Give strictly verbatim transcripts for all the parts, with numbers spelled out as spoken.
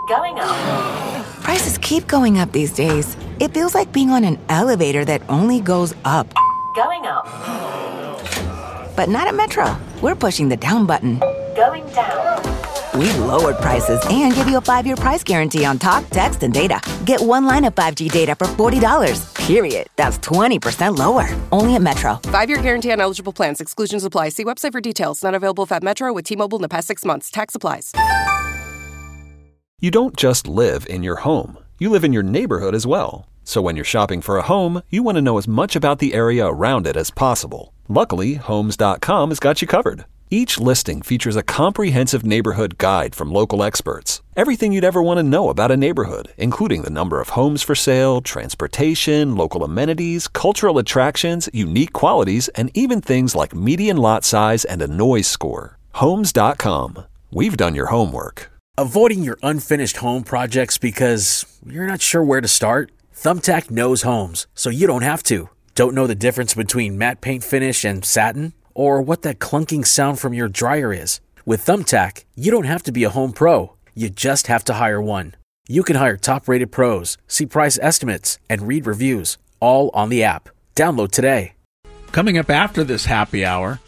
Going up. Prices keep going up these days. It feels like being on an elevator that only goes up. Going up. But not at Metro. We're pushing the down button. Going down. We've lowered prices and give you a five-year price guarantee on talk, text, and data. Get one line of five G data for forty dollars. Period. That's twenty percent lower. Only at Metro. Five-year guarantee on eligible plans. Exclusions apply. See website for details. Not available at Metro with T-Mobile in the past six months. Tax applies. You don't just live in your home. You live in your neighborhood as well. So when you're shopping for a home, you want to know as much about the area around it as possible. Luckily, Homes dot com has got you covered. Each listing features a comprehensive neighborhood guide from local experts. Everything you'd ever want to know about a neighborhood, including the number of homes for sale, transportation, local amenities, cultural attractions, unique qualities, and even things like median lot size and a noise score. Homes dot com. We've done your homework. Avoiding your unfinished home projects because you're not sure where to start? Thumbtack knows homes, so you don't have to. Don't know the difference between matte paint finish and satin? Or what that clunking sound from your dryer is? With Thumbtack, you don't have to be a home pro. You just have to hire one. You can hire top-rated pros, see price estimates, and read reviews, all on the app. Download today. Coming up after this happy hour,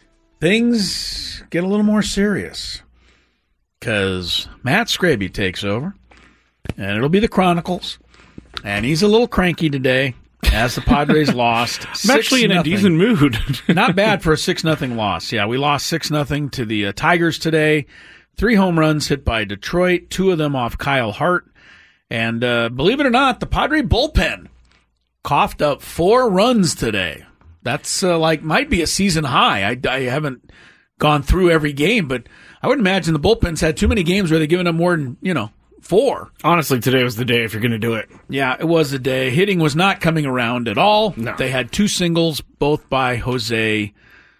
things get a little more serious because Matt Scraby takes over, and it'll be the Chronicles, and he's a little cranky today as the Padres lost. I'm actually in a decent mood. Not bad for a six nothing loss. Yeah, we lost six nothing to the uh, Tigers today. Three home runs hit by Detroit, two of them off Kyle Hart. And uh, believe it or not, the Padre bullpen coughed up four runs today. That's uh, like might be a season high. I, I haven't gone through every game, but I would imagine the bullpen's had too many games where they've given up more than, you know, four. Honestly, today was the day if you're going to do it. Yeah, it was the day. Hitting was not coming around at all. No. They had two singles, both by Jose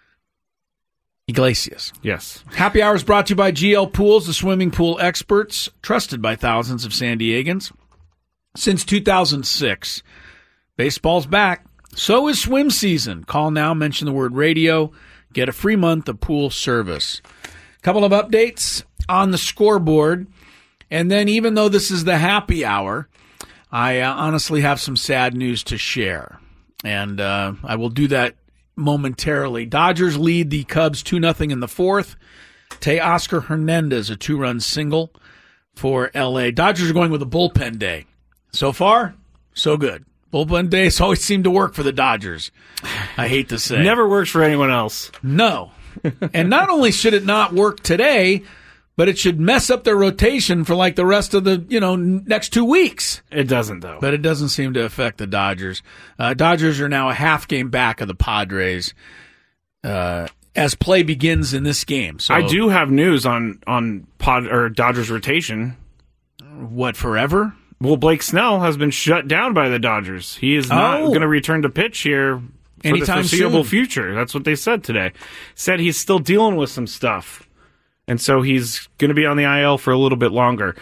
Iglesias. Yes. Happy Hour is brought to you by G L Pools, the swimming pool experts, trusted by thousands of San Diegans. Since two thousand six, baseball's back. So is swim season. Call now, mention the word radio, get a free month of pool service. Couple of updates on the scoreboard. And then even though this is the happy hour, I uh, honestly have some sad news to share. And uh, I will do that momentarily. Dodgers lead the Cubs two nothing in the fourth. Teoscar Hernandez, a two-run single for L A. Dodgers are going with a bullpen day. So far, so good. Bullpen days always seem to work for the Dodgers, I hate to say. Never works for anyone else. No. And not only should it not work today, but it should mess up their rotation for like the rest of the, you know, next two weeks. It doesn't, though. But it doesn't seem to affect the Dodgers. Uh, Dodgers are now a half game back of the Padres uh, as play begins in this game. So I do have news on on Pod or Dodgers rotation. What, forever? Well, Blake Snell has been shut down by the Dodgers. He is not Oh. going to return to pitch here for Anytime the foreseeable soon. future. That's what they said today. Said he's still dealing with some stuff. And so he's going to be on the I L for a little bit longer.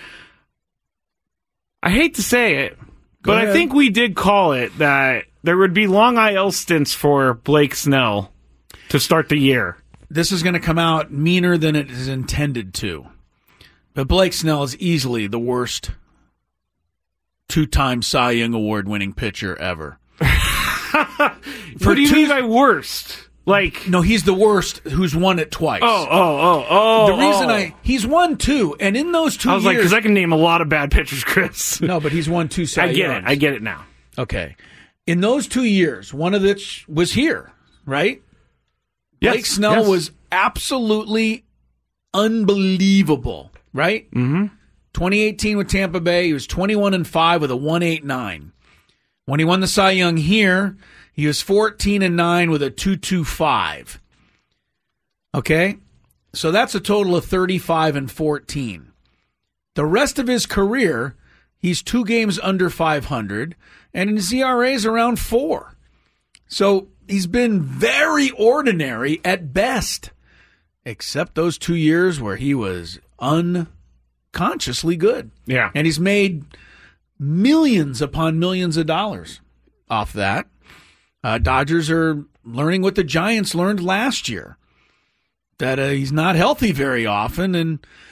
I hate to say it, Go but ahead. I think we did call it that there would be long I L stints for Blake Snell to start the year. This is going to come out meaner than it is intended to. But Blake Snell is easily the worst two-time Cy Young Award-winning pitcher ever. What do you two- mean by worst? Like, No, he's the worst who's won it twice. oh, oh, oh, oh. The reason oh. I he's won two, and in those two I was like, years, because I can name a lot of bad pitchers, Chris. no, but he's won two. Cy I get Youngs. it. I get it now. Okay, in those two years, one of which was here, right? Yes, Blake Snell yes. was absolutely unbelievable, right? Mm-hmm. twenty eighteen with Tampa Bay, he was twenty-one and five with a one eighty-nine. When he won the Cy Young here, he was fourteen and nine with a two twenty-five. Okay? So that's a total of thirty-five and fourteen. The rest of his career, he's two games under five hundred, and his E R A is around four. So he's been very ordinary at best, except those two years where he was unconsciously good. Yeah. And he's made millions upon millions of dollars off that. Uh, Dodgers are learning what the Giants learned last year, that uh, he's not healthy very often, and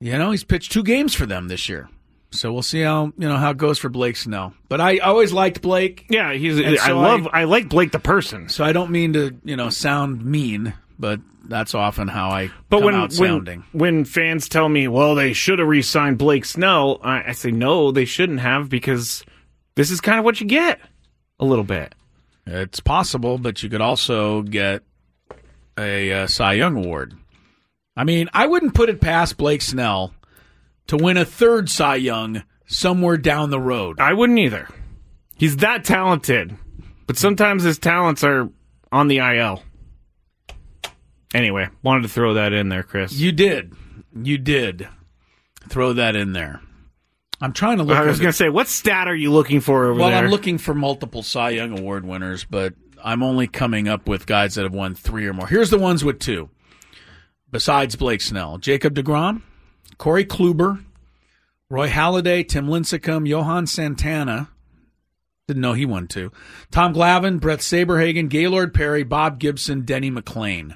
You know, he's pitched two games for them this year. So we'll see how you know how it goes for Blake Snell. But I always liked Blake. Yeah, he's. And I so love. I- I, like Blake the person. So I don't mean to, you know, sound mean, but that's often how I But come when out sounding. when when fans tell me, well, they should have re-signed Blake Snell, I, I say no, they shouldn't have, because this is kind of what you get a little bit. It's possible, but you could also get a uh, Cy Young award. I mean, I wouldn't put it past Blake Snell to win a third Cy Young somewhere down the road. I wouldn't either. He's that talented, but sometimes his talents are on the I L. Anyway, wanted to throw that in there, Chris. You did. You did. Throw that in there. I'm trying to look I was at going it. to say, what stat are you looking for over Well, there? I'm looking for multiple Cy Young Award winners, but I'm only coming up with guys that have won three or more. Here's the ones with two. Besides Blake Snell, Jacob deGrom, Corey Kluber, Roy Halladay, Tim Lincecum, Johan Santana. Didn't know he won two. Tom Glavine, Brett Saberhagen, Gaylord Perry, Bob Gibson, Denny McLain.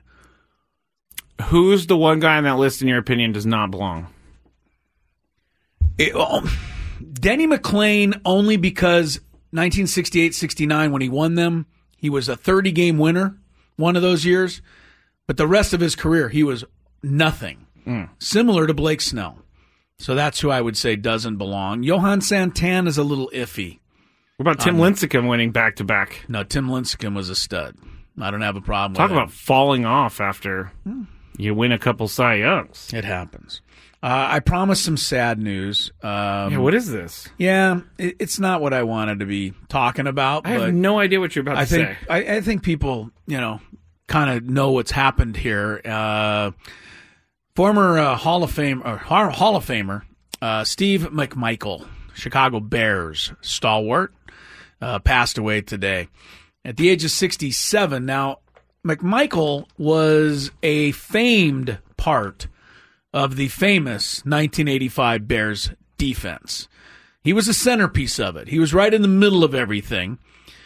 Who's the one guy on that list, in your opinion, does not belong? It, oh, Denny McLain only because nineteen sixty-eight sixty-nine, when he won them, he was a thirty-game winner one of those years. But the rest of his career, he was nothing. Mm. Similar to Blake Snell. So that's who I would say doesn't belong. Johan Santana is a little iffy. What about Tim Um, Lincecum winning back-to-back? No, Tim Lincecum was a stud. I don't have a problem Talk with about falling off after you win a couple Cy Youngs. it. It happens. Uh, I promised some sad news. Um, Yeah, what is this? Yeah, it, it's not what I wanted to be talking about. I have but no idea what you're about I to think say. I, I think people, you know, kind of know what's happened here. Uh, former uh, Hall of Fame or Hall of Famer uh, Steve McMichael, Chicago Bears stalwart, uh, passed away today at the age of sixty-seven. Now, McMichael was a famed part of the famous nineteen eighty-five Bears defense. He was a centerpiece of it. He was right in the middle of everything.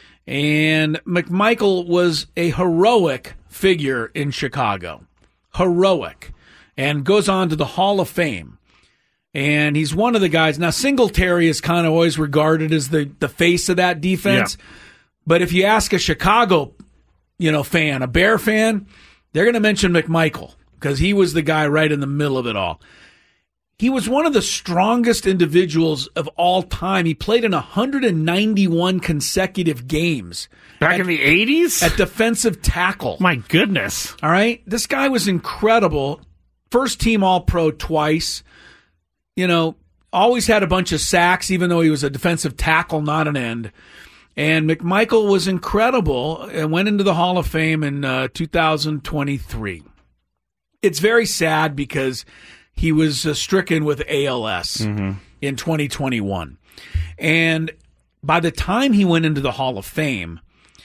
And McMichael was a heroic figure in Chicago. Heroic. And goes on to the Hall of Fame. And he's one of the guys. Now, Singletary is kind of always regarded as the, the face of that defense. Yeah. But if you ask a Chicago, you know, fan, a Bear fan, they're going to mention McMichael because he was the guy right in the middle of it all. He was one of the strongest individuals of all time. He played in one hundred ninety-one consecutive games. Back at, in the eighties? At defensive tackle. My goodness. All right? This guy was incredible. First team All-Pro twice. You know, always had a bunch of sacks, even though he was a defensive tackle, not an end. And McMichael was incredible and went into the Hall of Fame in uh, two thousand twenty-three. It's very sad because he was uh, stricken with A L S mm-hmm. in twenty twenty-one. And by the time he went into the Hall of Fame,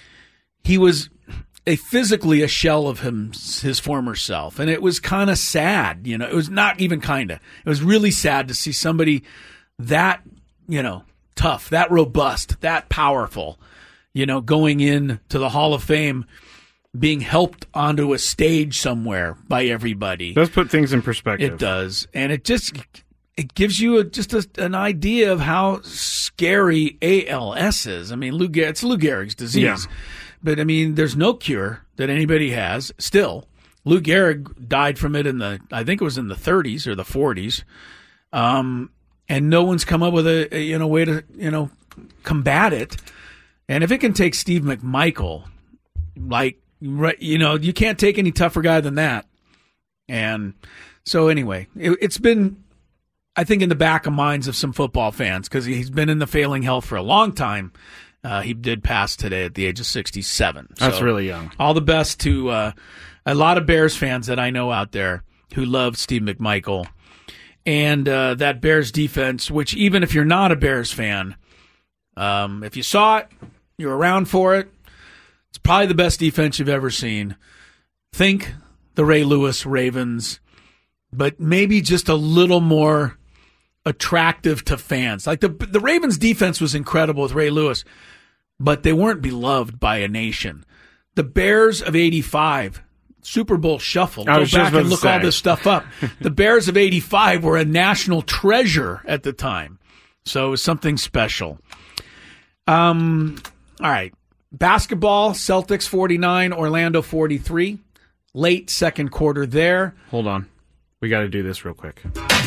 he was a physically a shell of him, his former self. And it was kind of sad. You know, it was not even kind of. It was really sad to see somebody that, you know, tough, that robust, that powerful, you know, going in to the Hall of Fame, being helped onto a stage somewhere by everybody. It does put things in perspective. It does. And it just it gives you a, just a, an idea of how scary A L S is. I mean, Lou, it's Lou Gehrig's disease. Yeah. But, I mean, there's no cure that anybody has still. Lou Gehrig died from it in the, I think it was in the thirties or the forties. Um, and no one's come up with a, a you know way to, you know, combat it. And if it can take Steve McMichael, like, right, you know, you can't take any tougher guy than that. And so anyway, it, it's been, I think, in the back of minds of some football fans because he's been in the failing health for a long time. Uh, he did pass today at the age of sixty-seven. That's so really young. All the best to uh, a lot of Bears fans that I know out there who love Steve McMichael. And uh, that Bears defense, which even if you're not a Bears fan, um, if you saw it, you're around for it, it's probably the best defense you've ever seen. Think the Ray Lewis Ravens, but maybe just a little more attractive to fans. Like the the Ravens defense was incredible with Ray Lewis, but they weren't beloved by a nation. The Bears of eighty-five, Super Bowl shuffle. I Go was just back about and to look all say. this stuff up. The Bears of eighty-five were a national treasure at the time. So it was something special. Um, all right. Basketball, Celtics forty-nine, Orlando forty-three. Late second quarter there. Hold on. We got to do this real quick.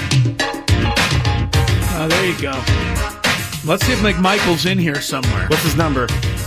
Oh, there you go. Let's see if McMichael's in here somewhere. What's his number?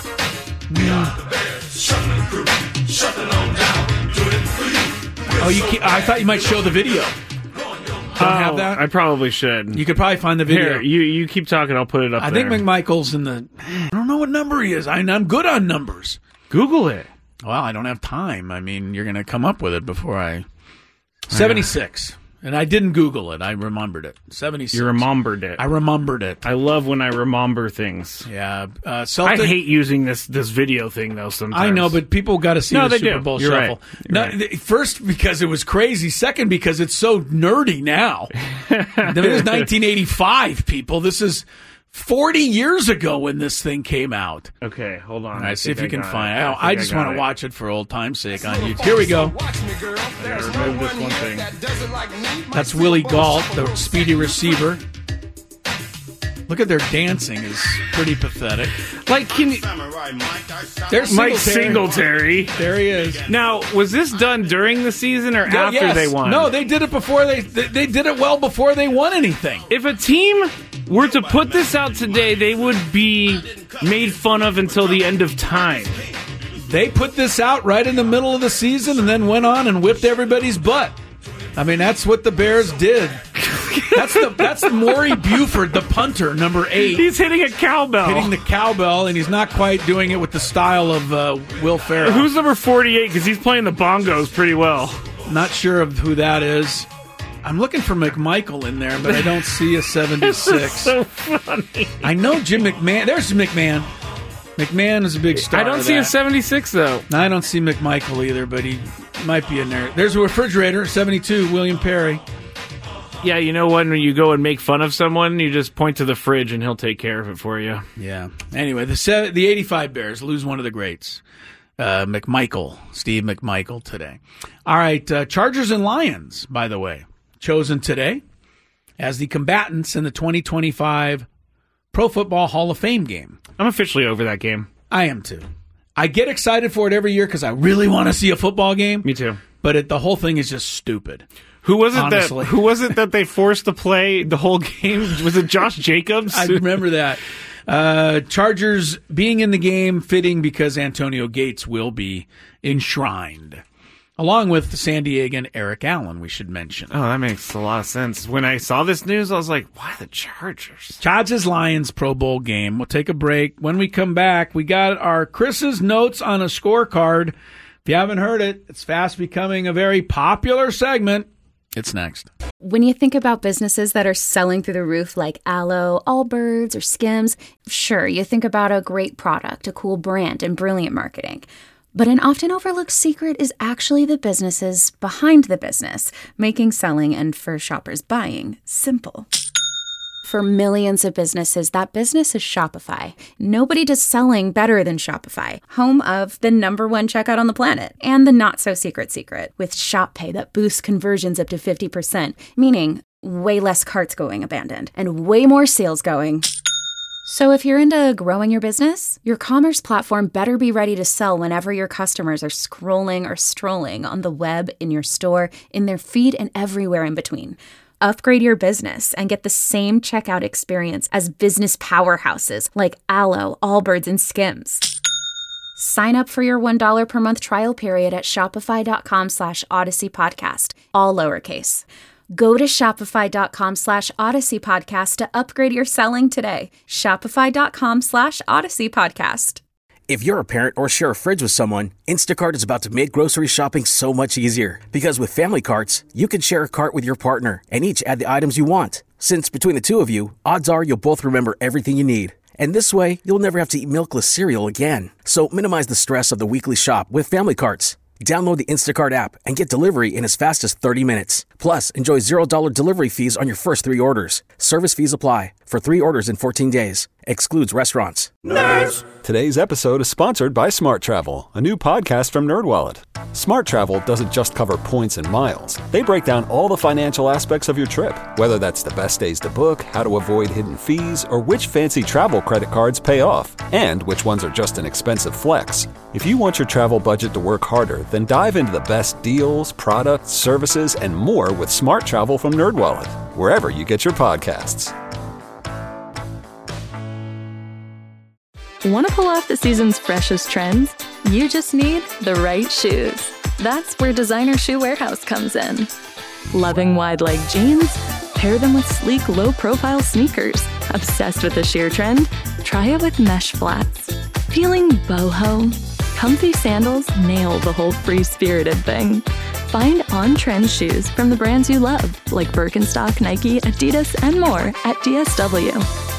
Oh, you can't, I thought you might show the video. Don't have that? I probably should. You could probably find the video. Here, you, you keep talking. I'll put it up I there. think McMichael's in the... I don't know what number he is. I, I'm good on numbers. Google it. Well, I don't have time. I mean, you're going to come up with it before I... seventy-six. And I didn't Google it. I remembered it. seventy-six. You remembered it. I remembered it. I love when I remember things. Yeah. Uh, I Celtic, hate using this this video thing, though, sometimes. I know, but people got to see No, the they Super do. Bowl You're shuffle. right. You're No, right. th- First, because it was crazy. Second, because it's so nerdy now. It was nineteen eighty-five, people. This is forty years ago when this thing came out. Okay, hold on. All right, I see if think you I can got find it. it. I, think I just got want to it. watch it for old time's sake on YouTube. Here we go. I gotta remove this one thing. That's Willie Gault, the speedy receiver. Look at their dancing is pretty pathetic. Like, can you, There's Mike Singletary. Singletary. There he is. Now, was this done during the season or Yeah, after yes. they won? No, they did it before they, they they did it well before they won anything. If a team were to put this out today, they would be made fun of until the end of time. They put this out right in the middle of the season and then went on and whipped everybody's butt. I mean, that's what the Bears did. That's the that's Maury Buford, the punter, number eight. He's hitting a cowbell. Hitting the cowbell, and he's not quite doing it with the style of uh, Will Ferrell. Who's number forty-eight? Because he's playing the bongos pretty well. Not sure of who that is. I'm looking for McMichael in there, but I don't see a seventy-six. This is so funny. I know Jim McMahon. There's McMahon. McMahon is a big star. I don't of see that. a seventy-six, though. I don't see McMichael either, but he might be in there. There's a refrigerator, seventy-two, William Perry. Yeah, you know when you go and make fun of someone, you just point to the fridge and he'll take care of it for you. Yeah. Anyway, the se- the eighty-five Bears lose one of the greats, uh, McMichael, Steve McMichael today. All right, uh, Chargers and Lions, by the way, chosen today as the combatants in the twenty twenty-five Pro Football Hall of Fame game. I'm officially over that game. I am too. I get excited for it every year because I really want to see a football game. Me too. But it, the whole thing is just stupid. Who was it Honestly. that who was it that they forced to play the whole game? Was it Josh Jacobs? I remember that. Uh, Chargers being in the game fitting because Antonio Gates will be enshrined. Along with San Diegan Eric Allen, we should mention. Oh, that makes a lot of sense. When I saw this news, I was like, why the Chargers? Chargers Lions Pro Bowl game. We'll take a break. When we come back, we got our Chris's notes on a scorecard. If you haven't heard it, it's fast becoming a very popular segment. It's next. When you think about businesses that are selling through the roof like Aloe, Allbirds, or Skims, sure, you think about a great product, a cool brand, and brilliant marketing. But an often overlooked secret is actually the businesses behind the business, making selling and for shoppers buying simple. For millions of businesses, that business is Shopify. Nobody does selling better than Shopify, home of the number one checkout on the planet and the not-so-secret secret with Shop Pay that boosts conversions up to fifty percent, meaning way less carts going abandoned and way more sales going. So if you're into growing your business, your commerce platform better be ready to sell whenever your customers are scrolling or strolling on the web, in your store, in their feed, and everywhere in between. Upgrade your business and get the same checkout experience as business powerhouses like Aloe, Allbirds, and Skims. Sign up for your one dollar per month trial period at shopify.com slash Odyssey Podcast, all lowercase. Go to shopify.com slash Odyssey Podcast to upgrade your selling today. Shopify.com slash Odyssey Podcast. If you're a parent or share a fridge with someone, Instacart is about to make grocery shopping so much easier. Because with family carts, you can share a cart with your partner and each add the items you want. Since between the two of you, odds are you'll both remember everything you need. And this way, you'll never have to eat milkless cereal again. So minimize the stress of the weekly shop with family carts. Download the Instacart app and get delivery in as fast as thirty minutes. Plus, enjoy zero dollars delivery fees on your first three orders. Service fees apply for three orders in fourteen days. Excludes restaurants. Today's episode is sponsored by Smart Travel, a new podcast from NerdWallet. Smart Travel doesn't just cover points and miles. They break down all the financial aspects of your trip, whether that's the best days to book, how to avoid hidden fees, or which fancy travel credit cards pay off, and which ones are just an expensive flex. If you want your travel budget to work harder, then dive into the best deals, products, services, and more with Smart Travel from NerdWallet, wherever you get your podcasts. Want to pull off the season's freshest trends? You just need the right shoes. That's where Designer Shoe Warehouse comes in. Loving wide leg jeans? Pair them with sleek, low-profile sneakers. Obsessed with the sheer trend? Try it with mesh flats. Feeling boho? Comfy sandals nail the whole free-spirited thing. Find on-trend shoes from the brands you love, like Birkenstock, Nike, Adidas, and more at D S W.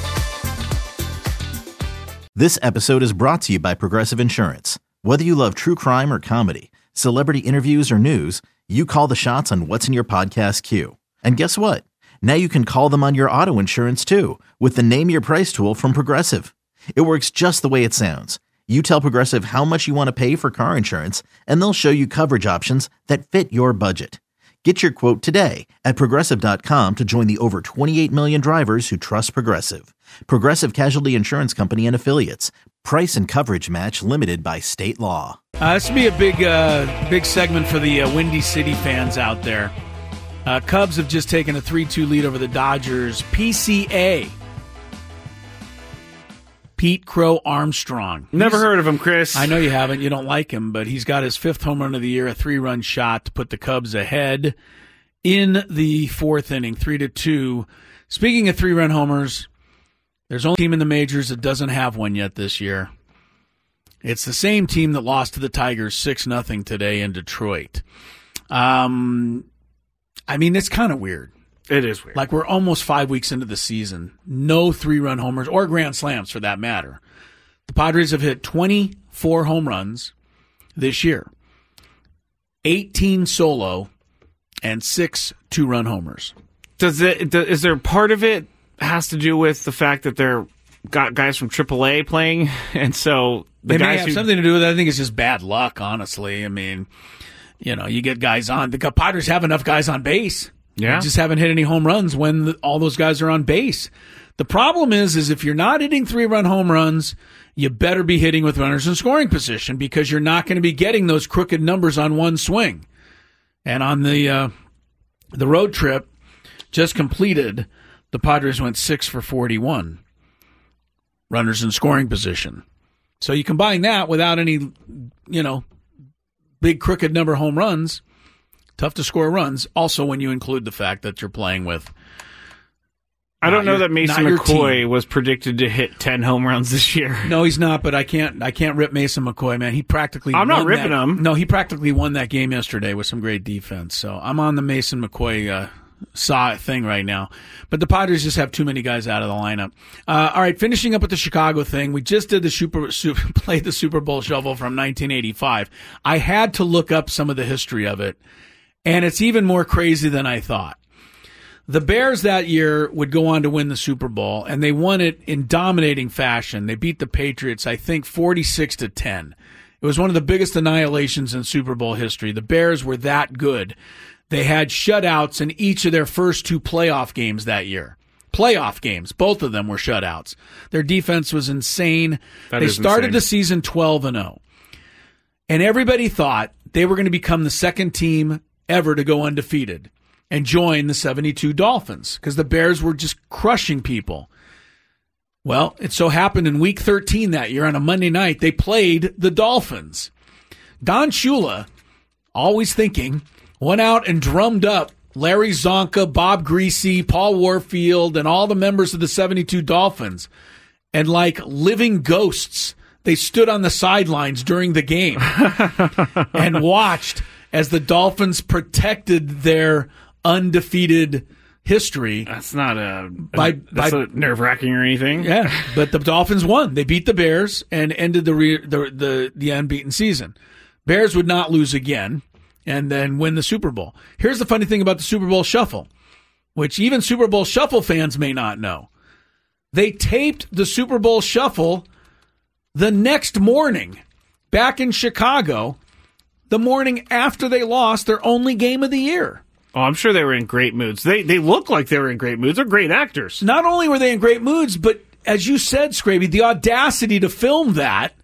This episode is brought to you by Progressive Insurance. Whether you love true crime or comedy, celebrity interviews or news, you call the shots on what's in your podcast queue. And guess what? Now you can call them on your auto insurance too, with the Name Your Price tool from Progressive. It works just the way it sounds. You tell Progressive how much you want to pay for car insurance, and they'll show you coverage options that fit your budget. Get your quote today at Progressive dot com to join the over twenty-eight million drivers who trust Progressive. Progressive Casualty Insurance Company and Affiliates. Price and coverage match limited by state law. Uh, this will be a big, uh, big segment for the uh, Windy City fans out there. Uh, Cubs have just taken a three two lead over the Dodgers. P C A. Pete Crow Armstrong. Never He's, heard of him, Chris. I know you haven't. You don't like him, but he's got his fifth home run of the year, a three-run shot to put the Cubs ahead in the fourth inning, three to two. Speaking of three-run homers, there's only a team in the majors that doesn't have one yet this year. It's the same team that lost to the Tigers six nothing today in Detroit. Um, I mean, it's kind of weird. It is weird. Like, we're almost five weeks into the season. No three-run homers or grand slams, for that matter. The Padres have hit twenty-four home runs this year. eighteen solo and six two-run homers. Does it? Is there part of it has to do with the fact that they're got guys from triple A playing, and so the they guys may have who, something to do with it. I think it's just bad luck, honestly. I mean, you know, you get guys on. The Padres have enough guys on base. Yeah. They just haven't hit any home runs when the, all those guys are on base. The problem is, is if you're not hitting three-run home runs, you better be hitting with runners in scoring position, because you're not going to be getting those crooked numbers on one swing. And on the uh, the road trip just completed, the Padres went six for forty-one runners in scoring position. So you combine that without any, you know, big crooked number home runs. Tough to score runs. Also, when you include the fact that you're playing with. I don't know your, that Mason McCoy was predicted to hit ten home runs this year. No, he's not. But I can't. I can't rip Mason McCoy, man. He practically. I'm not won ripping that, him. No, he practically won that game yesterday with some great defense. So I'm on the Mason McCoy uh, saw thing right now. But the Padres just have too many guys out of the lineup. Uh, all right, finishing up with the Chicago thing. We just did the super, super played the Super Bowl shuffle from nineteen eighty-five. I had to look up some of the history of it. And it's even more crazy than I thought. The Bears that year would go on to win the Super Bowl, and they won it in dominating fashion. They beat the Patriots, I think, forty-six to ten. It was one of the biggest annihilations in Super Bowl history. The Bears were that good. They had shutouts in each of their first two playoff games that year. Playoff games. Both of them were shutouts. Their defense was insane. That they is started insane. the season twelve and oh. And everybody thought they were going to become the second team ever to go undefeated and join the seventy-two Dolphins, because the Bears were just crushing people. Well, it so happened in week thirteen that year on a Monday night, they played the Dolphins. Don Shula, always thinking, went out and drummed up Larry Zonka, Bob Greasy, Paul Warfield, and all the members of the seventy-two Dolphins. And like living ghosts, they stood on the sidelines during the game and watched as the Dolphins protected their undefeated history. That's not a, by, that's by, not nerve-wracking or anything. Yeah, but the Dolphins won. They beat the Bears and ended the re, the, the the unbeaten season. Bears would not lose again and then win the Super Bowl. Here's the funny thing about the Super Bowl Shuffle, which even Super Bowl Shuffle fans may not know. They taped the Super Bowl Shuffle the next morning back in Chicago, the morning after they lost their only game of the year. Oh, I'm sure they were in great moods. They they look like they were in great moods. They're great actors. Not only were they in great moods, but as you said, Scraby, the audacity to film that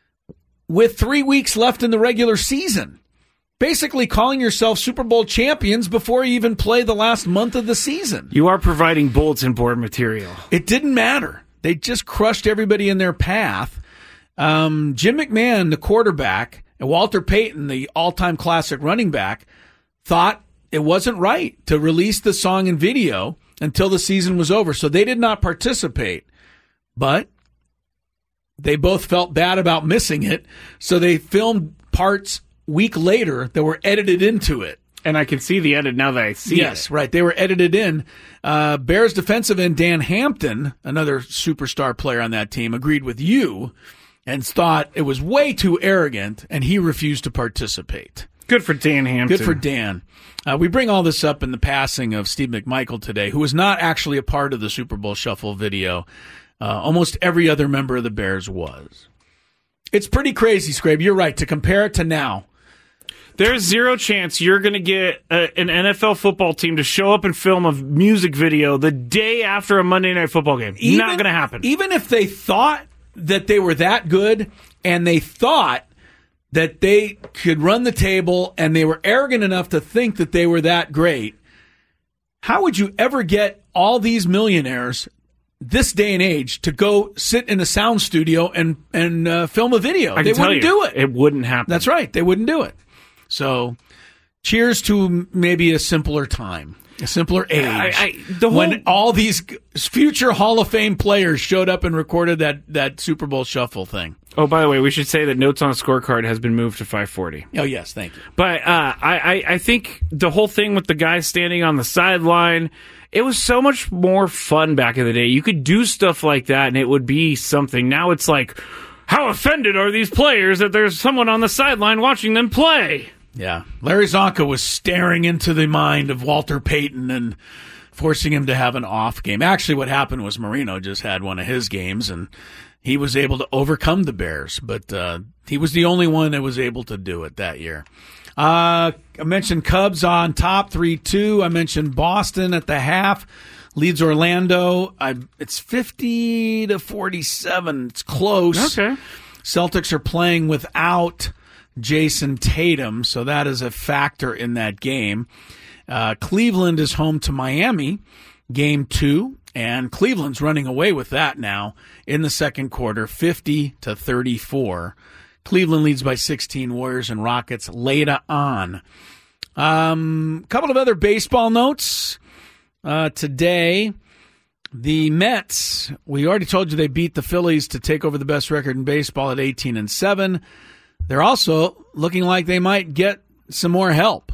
with three weeks left in the regular season. Basically calling yourself Super Bowl champions before you even play the last month of the season. You are providing bulletin board material. It didn't matter. They just crushed everybody in their path. Um, Jim McMahon, the quarterback, and Walter Payton, the all-time classic running back, thought it wasn't right to release the song and video until the season was over. So they did not participate. But they both felt bad about missing it. So they filmed parts week later that were edited into it. And I can see the edit now that I see yes, it. Yes, right. They were edited in. Uh, Bears defensive end Dan Hampton, another superstar player on that team, agreed with you and thought it was way too arrogant, and he refused to participate. Good for Dan Hampton. Good for Dan. Uh, we bring all this up in the passing of Steve McMichael today, who was not actually a part of the Super Bowl Shuffle video. Uh, almost every other member of the Bears was. It's pretty crazy, Scrape. You're right. To compare it to now, there's zero chance you're going to get a, an N F L football team to show up and film a music video the day after a Monday Night Football game. Even, Not going to happen. Even if they thought that they were that good and they thought that they could run the table and they were arrogant enough to think that they were that great, how would you ever get all these millionaires this day and age to go sit in a sound studio and, and uh, film a video? I they can wouldn't tell you, do it. It wouldn't happen. That's right. They wouldn't do it. So, cheers to maybe a simpler time, a simpler age, I, I, the whole, when all these future Hall of Fame players showed up and recorded that, that Super Bowl Shuffle thing. Oh, by the way, we should say that Notes on a Scorecard has been moved to five forty. Oh, yes, thank you. But uh, I, I, I think the whole thing with the guy standing on the sideline, it was so much more fun back in the day. You could do stuff like that, and it would be something. Now it's like, how offended are these players that there's someone on the sideline watching them play? Yeah. Larry Zonka was staring into the mind of Walter Payton and forcing him to have an off game. Actually, what happened was Marino just had one of his games, and he was able to overcome the Bears. But uh, he was the only one that was able to do it that year. Uh, I mentioned Cubs on top, three two. I mentioned Boston at the half. Leads Orlando. I, it's fifty to forty-seven. It's close. Okay. Celtics are playing without Jason Tatum, so that is a factor in that game. Uh, Cleveland is home to Miami, game two, and Cleveland's running away with that now in the second quarter, fifty to thirty-four. Cleveland leads by sixteen. Warriors and Rockets later on. A um, couple of other baseball notes. Uh, today, the Mets, we already told you they beat the Phillies to take over the best record in baseball at eighteen and seven. They're also looking like they might get some more help.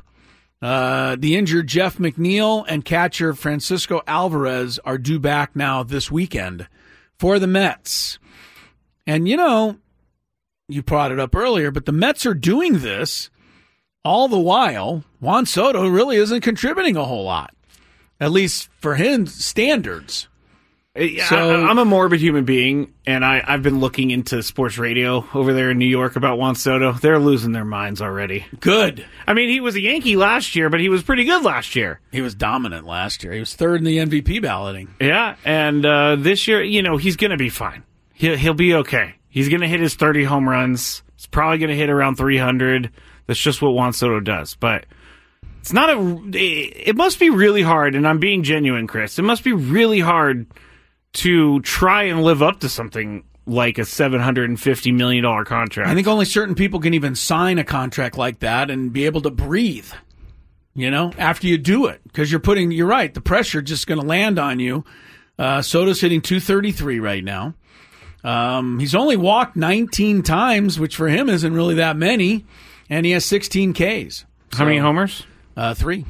Uh, the injured Jeff McNeil and catcher Francisco Alvarez are due back now this weekend for the Mets. And, you know, you brought it up earlier, but the Mets are doing this all the while Juan Soto really isn't contributing a whole lot, at least for his standards. So, I, I'm a morbid human being, and I, I've been looking into sports radio over there in New York about Juan Soto. They're losing their minds already. Good. I mean, he was a Yankee last year, but he was pretty good last year. He was dominant last year. He was third in the M V P balloting. Yeah, and uh, this year, you know, he's going to be fine. He'll, he'll be okay. He's going to hit his thirty home runs. He's probably going to hit around three hundred. That's just what Juan Soto does. But it's not a. It must be really hard, and I'm being genuine, Chris. It must be really hard to try and live up to something like a seven hundred fifty million dollars contract. I think only certain people can even sign a contract like that and be able to breathe, you know, after you do it. Because you're putting, you're right, the pressure just going to land on you. Uh, Soto's hitting two thirty-three right now. Um, he's only walked nineteen times, which for him isn't really that many, and he has sixteen Ks. How So, many homers? Uh, three.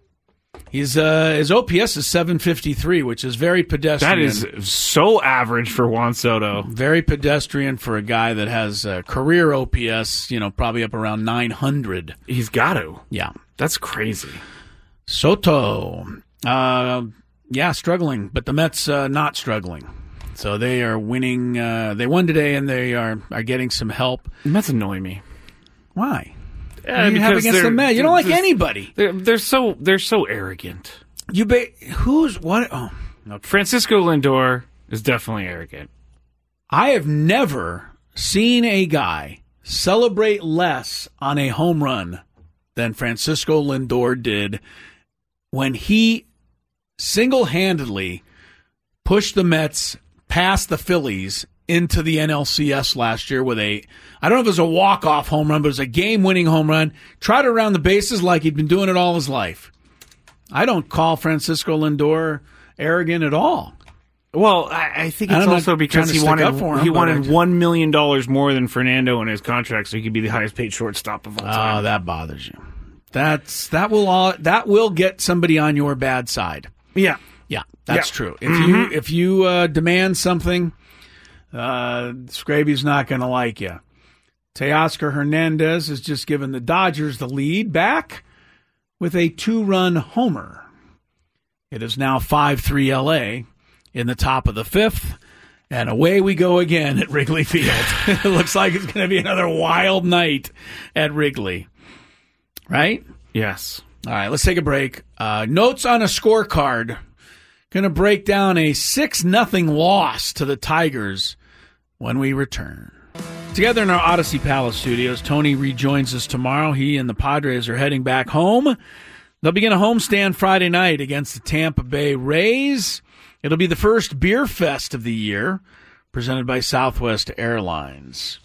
His uh, his O P S is seven fifty-three, which is very pedestrian. That is so average for Juan Soto. Very pedestrian for a guy that has a career O P S, you know, probably up around nine hundred. He's got to. Yeah. That's crazy. Soto. Uh, yeah, struggling, but the Mets uh, not struggling. So they are winning. Uh, they won today, and they are, are getting some help. That's annoying me. Why? Uh, you have against the Mets? You don't like anybody. They're, they're so they're so arrogant. You ba- who's what? Oh, okay. Francisco Lindor is definitely arrogant. I have never seen a guy celebrate less on a home run than Francisco Lindor did when he single-handedly pushed the Mets past the Phillies into the N L C S last year with a, I don't know if it was a walk-off home run, but it was a game-winning home run. Tried around the bases like he'd been doing it all his life. I don't call Francisco Lindor arrogant at all. Well, I, I think it's also because he wanted him, he wanted one million dollars more than Fernando in his contract, so he could be the highest paid shortstop of all time. Oh, that bothers you. That's that will all that will get somebody on your bad side. Yeah, yeah, that's yeah. true. If mm-hmm. you if you uh, demand something, uh, Scraby's not going to like you. Teoscar Hernandez has just given the Dodgers the lead back with a two-run homer. It is now five three L A in the top of the fifth, and away we go again at Wrigley Field. It looks like it's going to be another wild night at Wrigley. Right? Yes. All right, let's take a break. Uh, notes on a scorecard. Going to break down a six nothing loss to the Tigers when we return. Together in our Odyssey Palace studios, Tony rejoins us tomorrow. He and the Padres are heading back home. They'll begin a homestand Friday night against the Tampa Bay Rays. It'll be the first beer fest of the year, presented by Southwest Airlines.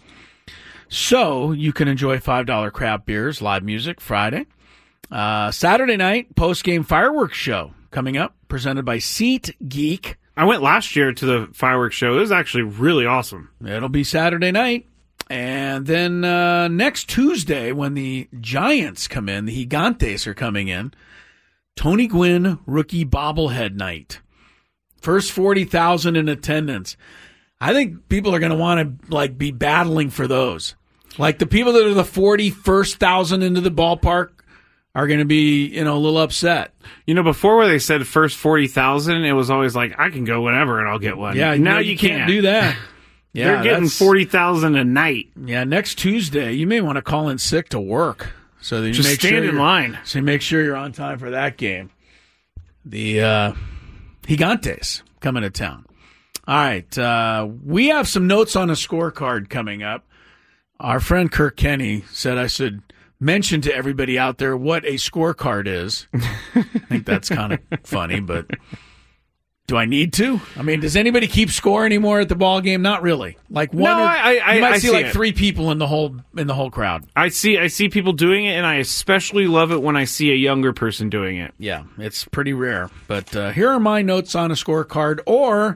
So you can enjoy five dollar craft beers, live music Friday. Uh, Saturday night, post-game fireworks show coming up, presented by Seat Geek. I went last year to the fireworks show. It was actually really awesome. It'll be Saturday night. And then uh, next Tuesday, when the Giants come in, the Gigantes are coming in, Tony Gwynn rookie bobblehead night. First forty thousand in attendance. I think people are going to want to like be battling for those. Like the people that are the forty-first thousand into the ballpark are going to be, you know, a little upset. You know, before where they said first forty thousand, it was always like, I can go whenever and I'll get one. Yeah, now you, you can't can't do that. Yeah, they're getting forty thousand a night. Yeah, next Tuesday, you may want to call in sick to work so that you just make stand sure in line. So you make sure you're on time for that game. The uh, Gigantes coming to town. All right, uh, we have some notes on a scorecard coming up. Our friend Kirk Kenny said I should mention to everybody out there what a scorecard is. I think that's kind of funny, but do I need to? I mean, does anybody keep score anymore at the ball game? Not really. Like one, no, or, I, I, you might I see, see like it. three people in the whole in the whole crowd. I see, I see people doing it, and I especially love it when I see a younger person doing it. Yeah, it's pretty rare. But uh, here are my notes on a scorecard, or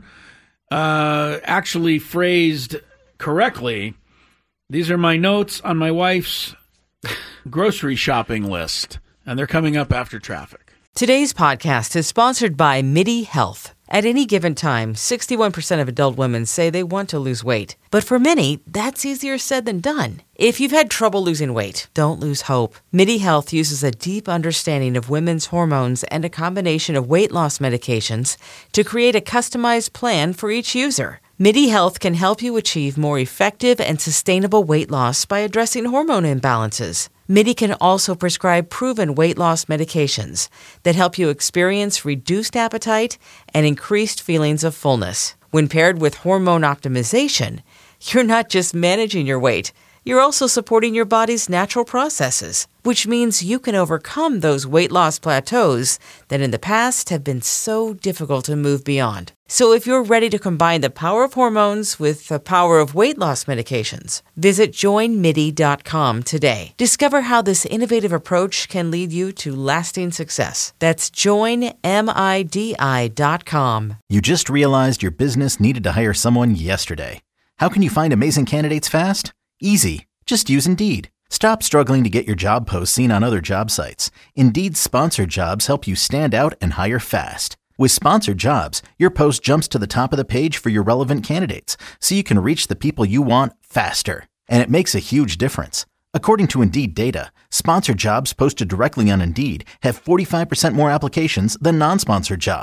uh, actually phrased correctly. These are my notes on my wife's grocery shopping list, and they're coming up after traffic. Today's podcast is sponsored by Midi Health. At any given time, sixty-one percent of adult women say they want to lose weight. But for many, that's easier said than done. If you've had trouble losing weight, don't lose hope. Midi Health uses a deep understanding of women's hormones and a combination of weight loss medications to create a customized plan for each user. Midi Health can help you achieve more effective and sustainable weight loss by addressing hormone imbalances. Midi can also prescribe proven weight loss medications that help you experience reduced appetite and increased feelings of fullness. When paired with hormone optimization, you're not just managing your weight, you're also supporting your body's natural processes, which means you can overcome those weight loss plateaus that in the past have been so difficult to move beyond. So if you're ready to combine the power of hormones with the power of weight loss medications, visit join midi dot com today. Discover how this innovative approach can lead you to lasting success. That's join midi dot com. You just realized your business needed to hire someone yesterday. How can you find amazing candidates fast? Easy. Just use Indeed. Stop struggling to get your job posts seen on other job sites. Indeed's sponsored jobs help you stand out and hire fast. With sponsored jobs, your post jumps to the top of the page for your relevant candidates, so you can reach the people you want faster. And it makes a huge difference. According to Indeed data, sponsored jobs posted directly on Indeed have forty-five percent more applications than non-sponsored jobs.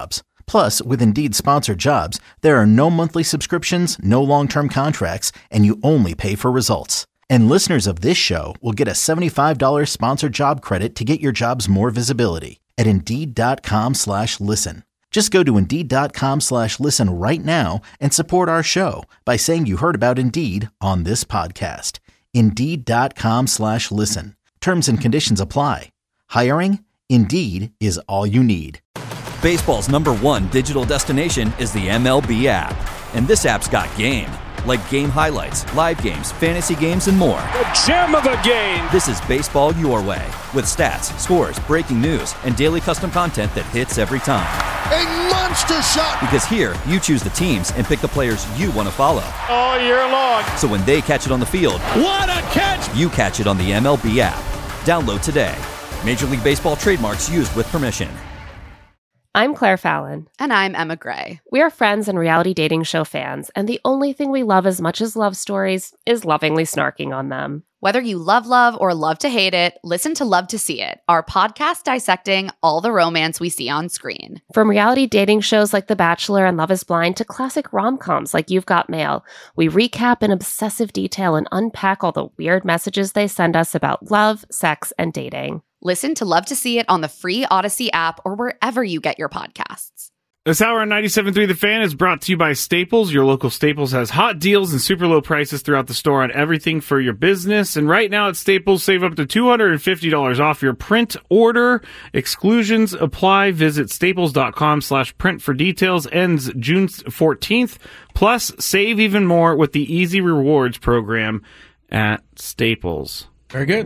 Plus, with Indeed sponsored jobs, there are no monthly subscriptions, no long-term contracts, and you only pay for results. And listeners of this show will get a seventy-five dollars sponsored job credit to get your jobs more visibility at Indeed.com slash listen. Just go to Indeed.com slash listen right now and support our show by saying you heard about Indeed on this podcast. Indeed.com slash listen. Terms and conditions apply. Hiring? Indeed is all you need. Baseball's number one digital destination is the M L B app. And this app's got game. Like game highlights, live games, fantasy games, and more. The gem of a game! This is baseball your way. With stats, scores, breaking news, and daily custom content that hits every time. A monster shot! Because here, you choose the teams and pick the players you want to follow. All year long. So when they catch it on the field, what a catch! You catch it on the M L B app. Download today. Major League Baseball trademarks used with permission. I'm Claire Fallon. And I'm Emma Gray. We are friends and reality dating show fans, and the only thing we love as much as love stories is lovingly snarking on them. Whether you love love or love to hate it, listen to Love to See It, our podcast dissecting all the romance we see on screen. From reality dating shows like The Bachelor and Love is Blind to classic rom-coms like You've Got Mail, we recap in obsessive detail and unpack all the weird messages they send us about love, sex, and dating. Listen to Love to See It on the free Odyssey app or wherever you get your podcasts. This hour on ninety-seven point three The Fan is brought to you by Staples. Your local Staples has hot deals and super low prices throughout the store on everything for your business. And right now at Staples, save up to two hundred fifty dollars off your print order. Exclusions apply. Visit staples.com slash print for details. Ends June fourteenth. Plus, save even more with the Easy Rewards program at Staples. Very good.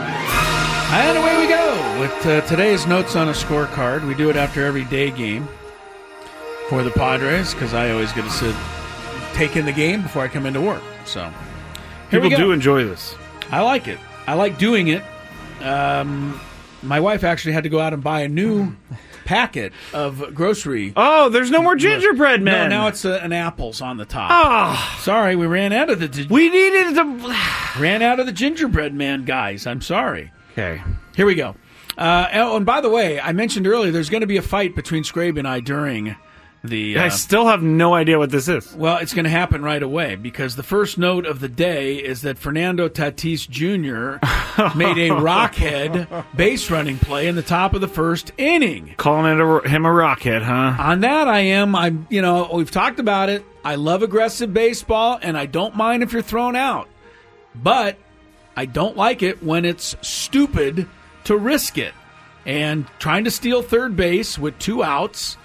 And away we go with uh, today's notes on a scorecard. We do it after every day game for the Padres because I always get to sit, take in the game before I come into work. So here people we go. do enjoy this. I like it. I like doing it. Um, my wife actually had to go out and buy a new packet of grocery. Oh, there's no more gingerbread man. No, now it's a, an apples on the top. Oh, sorry, we ran out of the. Di- we needed to. ran out of the gingerbread man, guys. I'm sorry. Okay, here we go. Uh, oh, and by the way, I mentioned earlier there's going to be a fight between Scrabe and I during the. Uh, I still have no idea what this is. Well, it's going to happen right away because the first note of the day is that Fernando Tatis Junior made a rockhead base running play in the top of the first inning. Calling it a, him a rockhead, huh? On that, I am. I'm. You know, we've talked about it. I love aggressive baseball, and I don't mind if you're thrown out, but I don't like it when it's stupid to risk it. And trying to steal third base with two outs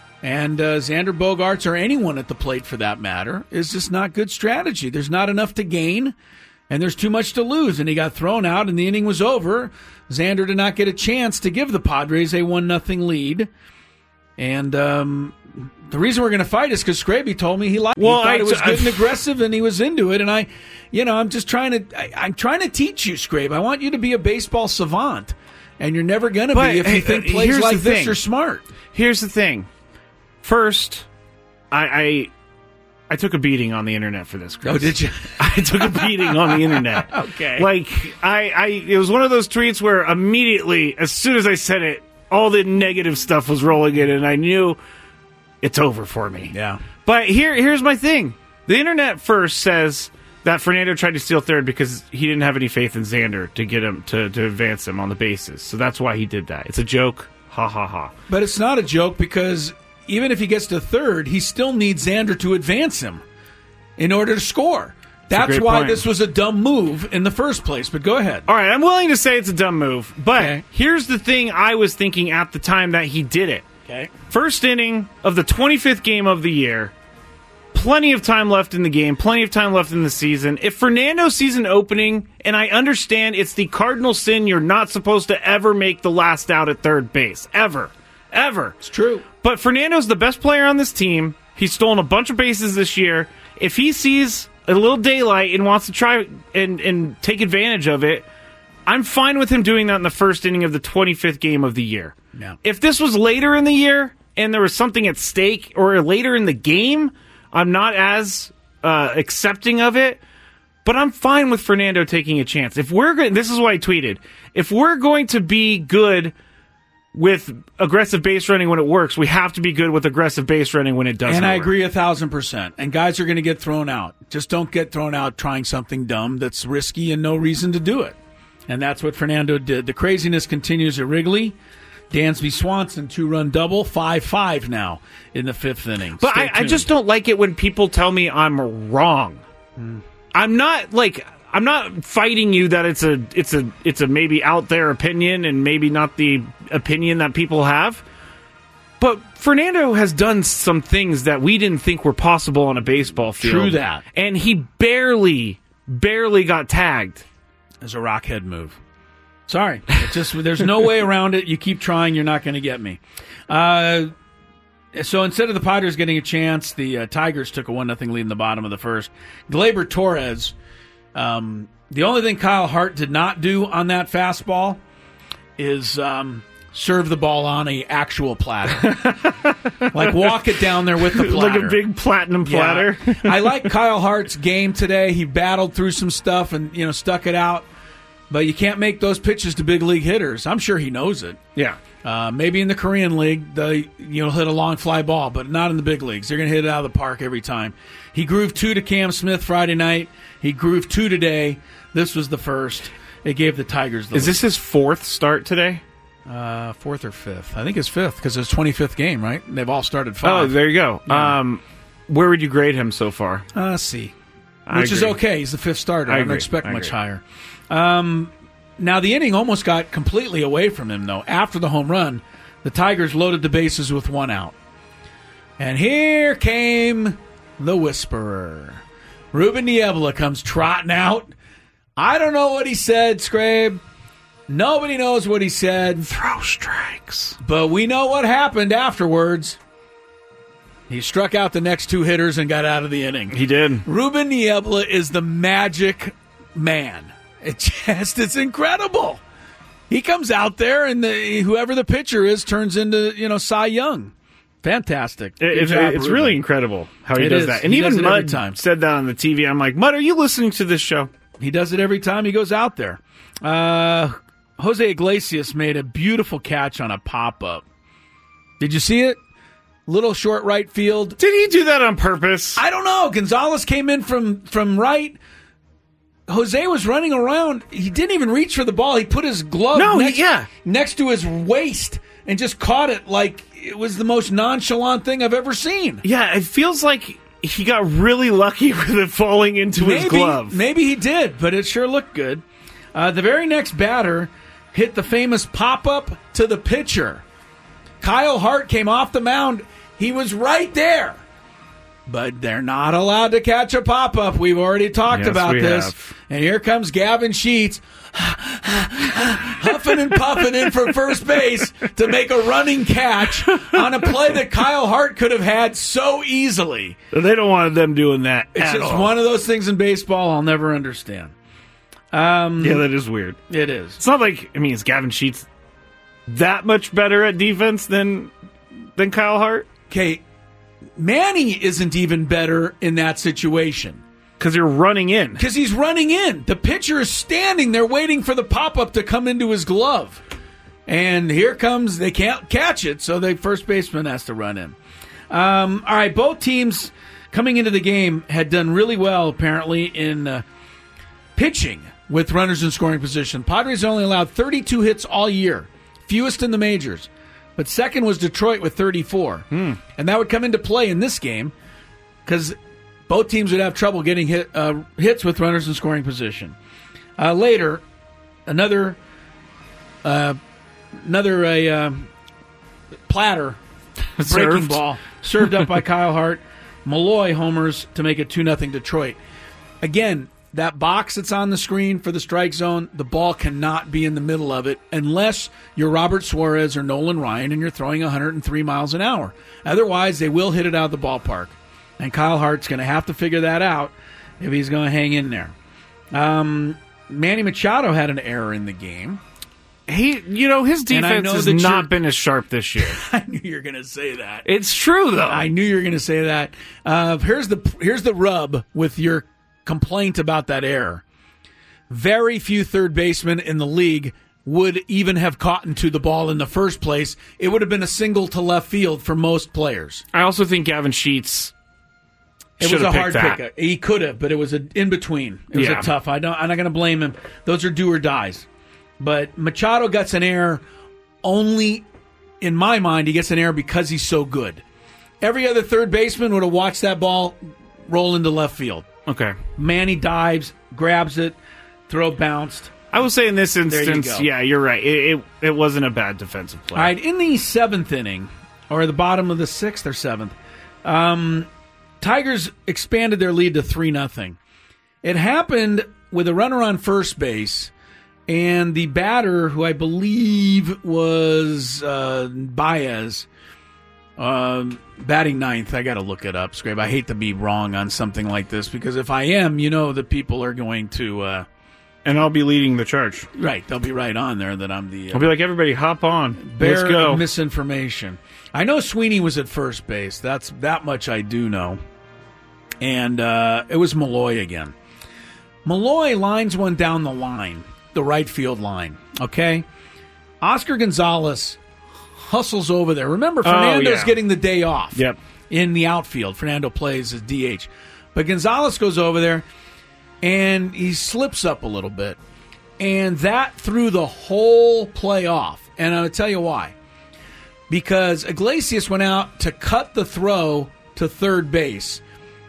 and uh, Xander Bogaerts or anyone at the plate for that matter is just not good strategy. There's not enough to gain and there's too much to lose. And he got thrown out and the inning was over. Xander did not get a chance to give the Padres a one nothing lead. And um, the reason we're going to fight is because Scraby told me he liked well, he thought I, it was I, good and aggressive and he was into it. And I, you know, I'm just trying to, I, I'm trying to teach you, Scrabe. I want you to be a baseball savant. And you're never going to be if you hey, think uh, plays like this thing. are smart. Here's the thing. First, I, I I took a beating on the internet for this, Chris. Oh, did you? I took a beating on the internet. Okay. Like, I, I, it was one of those tweets where immediately, as soon as I said it, all the negative stuff was rolling in, and I knew it's over for me. Yeah. But here, here's my thing. The internet first says that Fernando tried to steal third because he didn't have any faith in Xander to get him to, to advance him on the bases. So that's why he did that. It's a joke. Ha ha ha. But it's not a joke because even if he gets to third, he still needs Xander to advance him in order to score. That's, that's why point. This was a dumb move in the first place. But go ahead. All right, I'm willing to say it's a dumb move. But okay. Here's the thing I was thinking at the time that he did it. Okay. First inning of the twenty-fifth game of the year. Plenty of time left in the game, plenty of time left in the season. If Fernando sees an opening, and I understand it's the cardinal sin, you're not supposed to ever make the last out at third base. Ever. Ever. It's true. But Fernando's the best player on this team. He's stolen a bunch of bases this year. If he sees a little daylight and wants to try and, and take advantage of it, I'm fine with him doing that in the first inning of the twenty-fifth game of the year. Yeah. If this was later in the year, and there was something at stake, or later in the game, I'm not as uh, accepting of it, but I'm fine with Fernando taking a chance. If we're going, this is what I tweeted. If we're going to be good with aggressive base running when it works. We have to be good with aggressive base running when it doesn't And I work. agree a thousand percent. And guys are going to get thrown out. Just don't get thrown out trying something dumb that's risky and no reason to do it. And that's what Fernando did. The craziness continues at Wrigley. Dansby Swanson, two-run double, five five now in the fifth inning. But Stay I, I tuned. just don't like it when people tell me I'm wrong. Mm. I'm not like I'm not fighting you that it's a it's a it's a maybe out there opinion and maybe not the opinion that people have. But Fernando has done some things that we didn't think were possible on a baseball field. True that. And he barely, barely got tagged. As a rockhead move. Sorry. It's just there's no way around it. You keep trying, you're not going to get me. Uh, so instead of the Padres getting a chance, the uh, Tigers took a one nothing lead in the bottom of the first. Gleyber Torres, um, the only thing Kyle Hart did not do on that fastball is um, serve the ball on a actual platter. Like walk it down there with the platter. Like a big platinum platter. Yeah. I like Kyle Hart's game today. He battled through some stuff and, you know, stuck it out. But you can't make those pitches to big league hitters. I'm sure he knows it. Yeah. Uh, maybe in the Korean League, they you know hit a long fly ball, but not in the big leagues. They're going to hit it out of the park every time. He grooved two to Cam Smith Friday night. He grooved two today. This was the first. It gave the Tigers the Is lead. this his fourth start today? Uh, fourth or fifth? I think it's fifth because it's twenty-fifth game, right? They've all started five. Oh, there you go. Yeah. Um, where would you grade him so far? Uh, C. I Which is agree. okay. He's the fifth starter. I I, don't agree. expect I much agree. higher. Um, now, the inning almost got completely away from him, though. After the home run, the Tigers loaded the bases with one out. And here came the Whisperer. Ruben Niebla comes trotting out. I don't know what he said, Scrabe. Nobody knows what he said. Throw strikes. But we know what happened afterwards. He struck out the next two hitters and got out of the inning. He did. Ruben Niebla is the magic man. It just, it's incredible. He comes out there, and the, whoever the pitcher is turns into, you know, Cy Young. Fantastic. It, Good it's job, it's Ruben. really incredible how he It does is. that. And He even does it every Mud time. said that on the T V. I'm like, Mud, are you listening to this show? He does it every time he goes out there. Uh, Jose Iglesias made a beautiful catch on a pop-up. Did you see it? Little short right field. Did he do that on purpose? I don't know. Gonzalez came in from, from right. Jose was running around. He didn't even reach for the ball. He put his glove No, he- next, yeah. next to his waist and just caught it like it was the most nonchalant thing I've ever seen. Yeah, it feels like he got really lucky with it falling into maybe, his glove. Maybe he did, but it sure looked good. Uh, the very next batter hit the famous pop-up to the pitcher. Kyle Hart came off the mound. He was right there. But they're not allowed to catch a pop-up. We've already talked Yes, about we this. have. And here comes Gavin Sheets huffing and puffing in for first base to make a running catch on a play that Kyle Hart could have had so easily. They don't want them doing that It's at just all. one of those things in baseball I'll never understand. Um, Yeah, that is weird. It is. It's not like, I mean, is Gavin Sheets that much better at defense than than Kyle Hart? Okay, Manny isn't even better in that situation. Because you're running in. Because he's running in. The pitcher is standing there waiting for the pop-up to come into his glove. And here comes, they can't catch it, so the first baseman has to run in. Um, all right, both teams coming into the game had done really well, apparently, in uh, pitching with runners in scoring position. Padres only allowed thirty-two hits all year, fewest in the majors. But second was Detroit with thirty-four. Hmm. And that would come into play in this game because both teams would have trouble getting hit, uh, hits with runners in scoring position. Uh, later, another uh, another a uh, platter breaking Served. ball served up by Kyle Hart. Malloy homers to make it two nothing Detroit. Again, that box that's on the screen for the strike zone, the ball cannot be in the middle of it unless you're Robert Suarez or Nolan Ryan and you're throwing one hundred three miles an hour. Otherwise, they will hit it out of the ballpark. And Kyle Hart's going to have to figure that out if he's going to hang in there. Um, Manny Machado had an error in the game. He, you know, his And I defense know has that not you're- been as sharp this year. I knew you were going to say that. It's true, though. I knew you were going to say that. Uh, here's the here's the rub with your complaint about that error. Very few third basemen in the league would even have caught into the ball in the first place. It would have been a single to left field for most players. I also think Gavin Sheets It was a hard that. pick. He could have, but it was a in between. It was Yeah. a tough. I don't. I'm not going to blame him. Those are do or dies. But Machado gets an error only, in my mind, he gets an error because he's so good. Every other third baseman would have watched that ball roll into left field. Okay. Manny dives, grabs it, throw bounced. I will say in this There you instance, go. yeah, you're right. It, it it wasn't a bad defensive play. All right, in the seventh inning, or the bottom of the sixth or seventh, um, Tigers expanded their lead to three nothing. It happened with a runner on first base, and the batter, who I believe was uh, Baez, um, batting ninth. I got to look it up, Scrape. I hate to be wrong on something like this, because if I am, you know that people are going to... Uh, and I'll be leading the charge. Right, they'll be right on there that I'm the... Uh, I'll be like, everybody, hop on. Bear Let's go. misinformation. I know Sweeney was at first base. That's that much I do know. And uh, it was Malloy again. Malloy lines one down the line, the right field line. Okay, Oscar Gonzalez hustles over there. Remember, Fernando's oh, yeah. getting the day off. Yep. In the outfield, Fernando plays as D H, but Gonzalez goes over there and he slips up a little bit, and that threw the whole play off. And I'll tell you why. Because Iglesias went out to cut the throw to third base,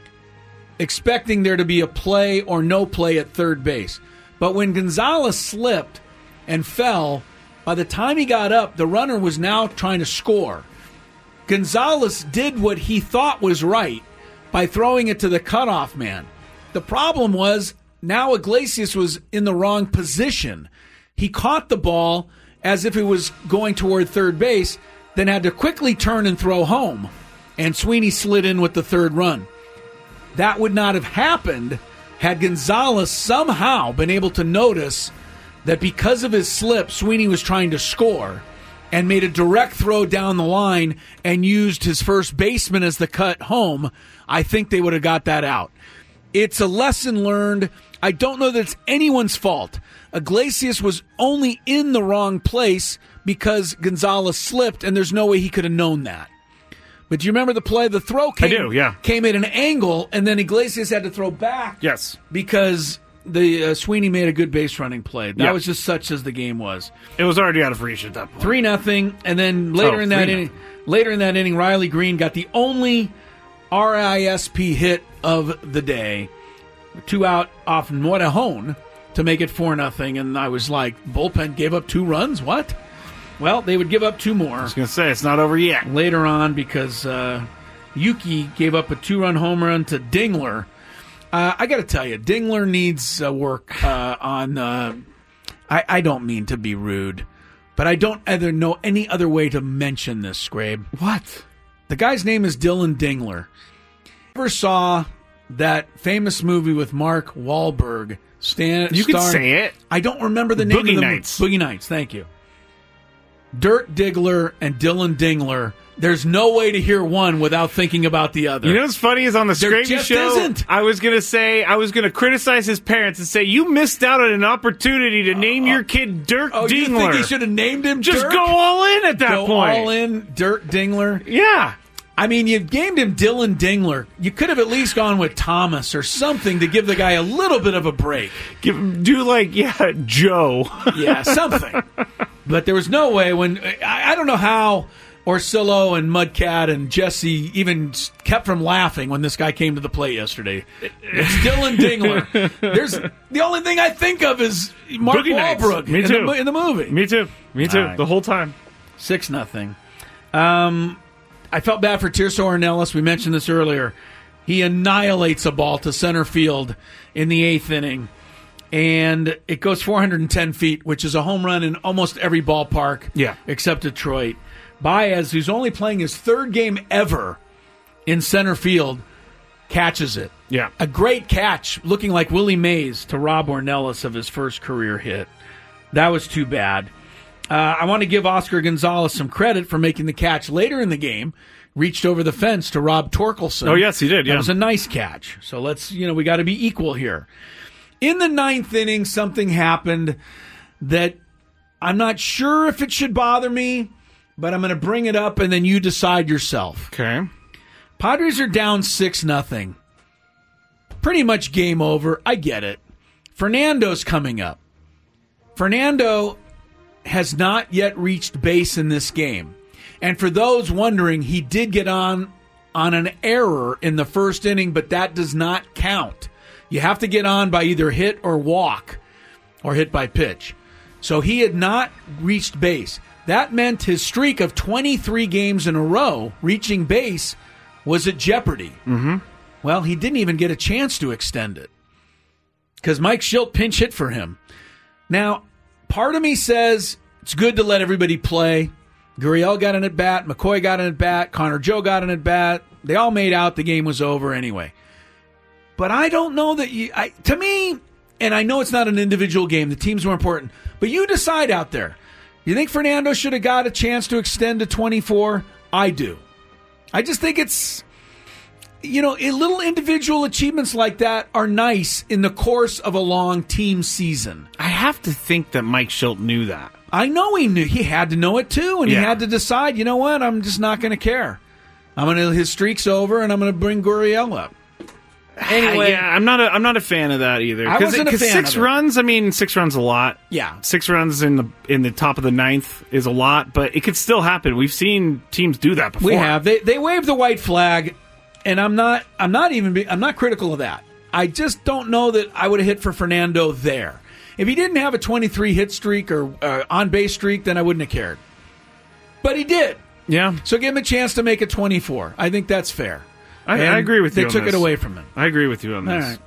expecting there to be a play or no play at third base. But when Gonzalez slipped and fell, by the time he got up, the runner was now trying to score. Gonzalez did what he thought was right by throwing it to the cutoff man. The problem was now Iglesias was in the wrong position. He caught the ball as if it was going toward third base, then had to quickly turn and throw home. And Sweeney slid in with the third run. That would not have happened had Gonzalez somehow been able to notice that because of his slip, Sweeney was trying to score and made a direct throw down the line and used his first baseman as the cut home. I think they would have got that out. It's a lesson learned. I don't know that it's anyone's fault. Iglesias was only in the wrong place because Gonzalez slipped, and there's no way he could have known that. But do you remember the play? The throw came, I do, yeah. came at an angle, and then Iglesias had to throw back. Yes. Because the uh, Sweeney made a good base running play. That Yeah. was just such as the game was. It was already out of reach at that point. Three nothing, and then later Oh, in that three inning, later in that inning, Riley Green got the only R I S P hit of the day, two out off Morejon to make it four nothing. And I was like, bullpen gave up two runs. What? Well, they would give up two more. I was going to say, it's not over yet. Later on, because uh, Yuki gave up a two-run home run to Dingler. Uh, I got to tell you, Dingler needs uh, work uh, on. Uh, I, I don't mean to be rude, but I don't either know any other way to mention this, Scrabe. What? The guy's name is Dylan Dingler. Ever saw that famous movie with Mark Wahlberg? Stan, You can starring- say it. I don't remember the name Boogie of the Nights. Boogie Nights. Thank you. Dirk Diggler and Dylan Dingler. There's no way to hear one without thinking about the other. You know what's funny is on the There Scravy just show, isn't. I was going to say, I was going to criticize his parents and say, you missed out on an opportunity to name your kid Dirk Oh, Dingler. you think he should have named him Just Dirk? go all in at that Go point. all in, Dirk Dingler. Yeah. I mean, you named him Dylan Dingler. You could have at least gone with Thomas or something to give the guy a little bit of a break. Give, do like, yeah, Joe. Yeah, something. But there was no way when I, I don't know how Orsillo and Mudcat and Jesse even kept from laughing when this guy came to the plate yesterday. It's Dylan Dingler. There's the only thing I think of is Mark Boogie Nights. Wahlberg Me in, too. The, in the movie. Me too. Me too. All right. The whole time. Six nothing. Um, I felt bad for Tirso Ornelas. We mentioned this earlier. He annihilates a ball to center field in the eighth inning, and it goes four hundred ten feet, which is a home run in almost every ballpark, Yeah. except Detroit. Baez, who's only playing his third game ever in center field, catches it. Yeah. A great catch, looking like Willie Mays to Rob Ornelas of his first career hit. That was too bad. Uh, I want to give Oscar Gonzalez some credit for making the catch later in the game. Reached over the fence to Rob Torkelson. Oh, yes, he did, yeah. That was a nice catch. So let's, you know, we got to be equal here. In the ninth inning, something happened that I'm not sure if it should bother me, but I'm going to bring it up and then you decide yourself. Okay. Padres are down six nothing. Pretty much game over. I get it. Fernando's coming up. Fernando has not yet reached base in this game. And for those wondering, he did get on on an error in the first inning, but that does not count. You have to get on by either hit or walk or hit by pitch. So he had not reached base. That meant his streak of twenty-three games in a row reaching base was at jeopardy. Mm-hmm. Well, he didn't even get a chance to extend it because Mike Schilt pinch hit for him. Now, part of me says it's good to let everybody play. Gurriel got an at-bat. McCoy got an at-bat. Connor Joe got an at-bat. They all made out. The game was over anyway. But I don't know that you... I, to me, and I know it's not an individual game. The team's more important. But you decide out there. You think Fernando should have got a chance to extend to twenty-four? I do. I just think it's... You know, little individual achievements like that are nice in the course of a long team season. I have to think that Mike Schilt knew that. I know he knew. He had to know it too, and yeah. he had to decide, you know what, I'm just not going to care. I'm going to his streak's over, and I'm going to bring Gurriel up. Anyway, yeah, I'm not a I'm not a fan of that either. I wasn't a fan six of it. runs, I mean, six runs a lot. Yeah, six runs in the in the top of the ninth is a lot, but it could still happen. We've seen teams do that before. We have. They they waved the white flag, and I'm not I'm not even be, I'm not critical of that. I just don't know that I would have hit for Fernando there. If he didn't have a twenty-three hit streak or uh, on base streak, then I wouldn't have cared. But he did. Yeah. So give him a chance to make it twenty-four. I think that's fair. I, I agree with you. They on took this. it away from him. I agree with you on this. All right.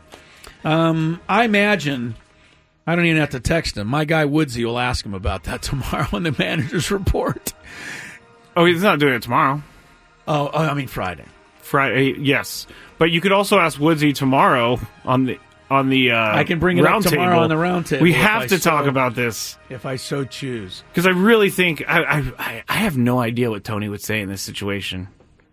Um, I imagine, I don't even have to text him. My guy Woodsy will ask him about that tomorrow in the manager's report. Oh, he's not doing it tomorrow. Oh, oh I mean Friday. Friday, yes. But you could also ask Woodsy tomorrow on the on the uh, I can bring it round up tomorrow table. on the round table. We if have I to so, talk about this if I so choose. Because I really think I, I I have no idea what Tony would say in this situation.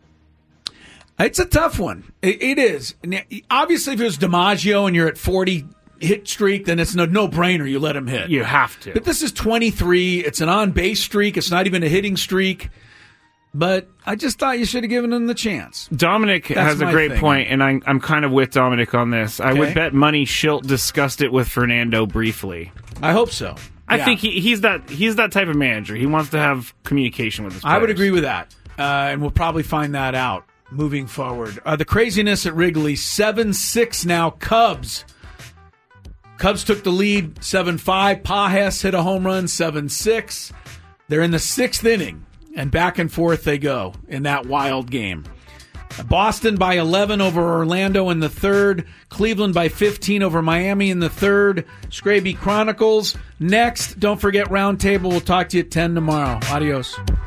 It's a tough one. It, it is. Obviously, if it was DiMaggio and you're at forty hit streak, then it's no no brainer. You let him hit. You have to. But this is twenty-three. It's an on base streak. It's not even a hitting streak. But I just thought you should have given him the chance. Dominic That's has a my great thing. point, and I'm I'm kind of with Dominic on this. I Okay. would bet money Schilt discussed it with Fernando briefly. I hope so. I Yeah. think he, he's that he's that type of manager. He wants to have communication with his players. I would agree with that. Uh, and we'll probably find that out moving forward. Uh, the craziness at Wrigley, seven six now, Cubs. Cubs took the lead, seven five. Pajes hit a home run, seven six. They're in the sixth inning, and back and forth they go in that wild game. Boston by eleven over Orlando in the third. Cleveland by fifteen over Miami in the third. Scraby Chronicles. Next, don't forget Roundtable. We'll talk to you at ten tomorrow. Adios.